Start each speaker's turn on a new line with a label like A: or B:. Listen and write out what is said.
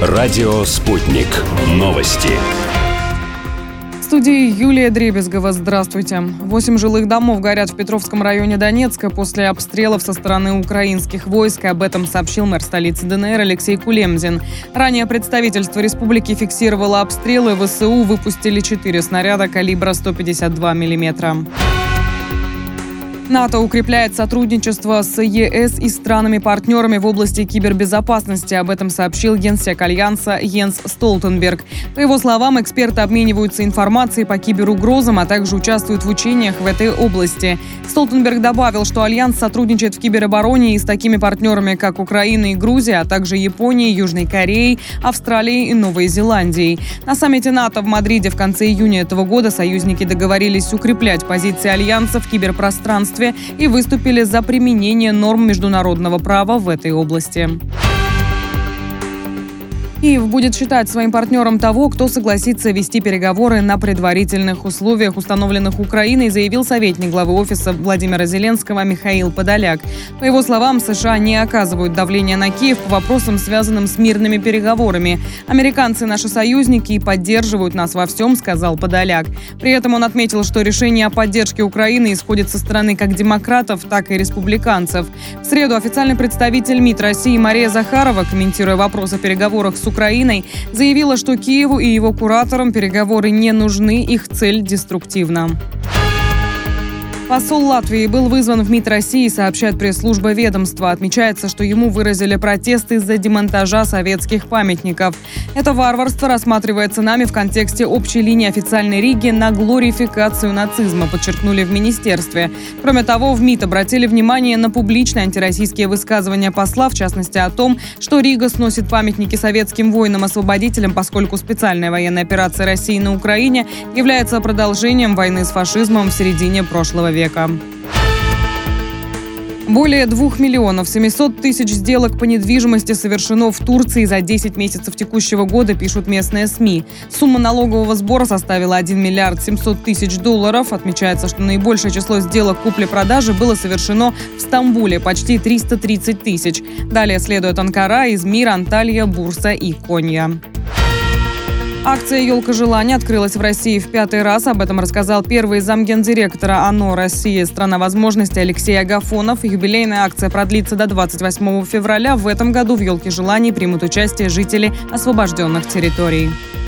A: Радио «Спутник». Новости.
B: В студии Юлия Дребезгова. Здравствуйте. 8 жилых домов горят в Петровском районе Донецка после обстрелов со стороны украинских войск. Об этом сообщил мэр столицы ДНР Алексей Кулемзин. Ранее представительство республики фиксировало обстрелы. ВСУ выпустили 4 снаряда калибра 152 мм. НАТО укрепляет сотрудничество с ЕС и странами-партнерами в области кибербезопасности. Об этом сообщил генсек Альянса Йенс Столтенберг. По его словам, эксперты обмениваются информацией по киберугрозам, а также участвуют в учениях в этой области. Столтенберг добавил, что Альянс сотрудничает в киберобороне и с такими партнерами, как Украина и Грузия, а также Японией, Южной Кореей, Австралией и Новой Зеландией. На саммите НАТО в Мадриде в конце июня этого года союзники договорились укреплять позиции Альянса в киберпространстве и выступили за применение норм международного права в этой области. Киев будет считать своим партнером того, кто согласится вести переговоры на предварительных условиях, установленных Украиной, заявил советник главы офиса Владимира Зеленского Михаил Подоляк. По его словам, США не оказывают давления на Киев по вопросам, связанным с мирными переговорами. «Американцы наши союзники и поддерживают нас во всем», сказал Подоляк. При этом он отметил, что решение о поддержке Украины исходит со стороны как демократов, так и республиканцев. В среду официальный представитель МИД России Мария Захарова, комментируя вопрос о переговорах с Украиной, заявила, что Киеву и его кураторам переговоры не нужны, их цель деструктивна. Посол Латвии был вызван в МИД России, сообщает пресс-служба ведомства. Отмечается, что ему выразили протест из-за демонтажа советских памятников. Это варварство рассматривается нами в контексте общей линии официальной Риги на глорификацию нацизма, подчеркнули в министерстве. Кроме того, в МИД обратили внимание на публичные антироссийские высказывания посла, в частности о том, что Рига сносит памятники советским воинам-освободителям, поскольку специальная военная операция России на Украине является продолжением войны с фашизмом в середине прошлого века. Более 2 700 000 сделок по недвижимости совершено в Турции за 10 месяцев текущего года, пишут местные СМИ. Сумма налогового сбора составила 1 700 000 000. Отмечается, что наибольшее число сделок купли-продажи было совершено в Стамбуле – почти 330 000. Далее следует Анкара, Измир, Анталья, Бурса и Конья. Акция «Елка желаний» открылась в России в 5-й раз. Об этом рассказал первый замгендиректора ОНО «Россия. Страна возможностей» Алексей Агафонов. Юбилейная акция продлится до 28 февраля. В этом году в «Елке желаний» примут участие жители освобожденных территорий.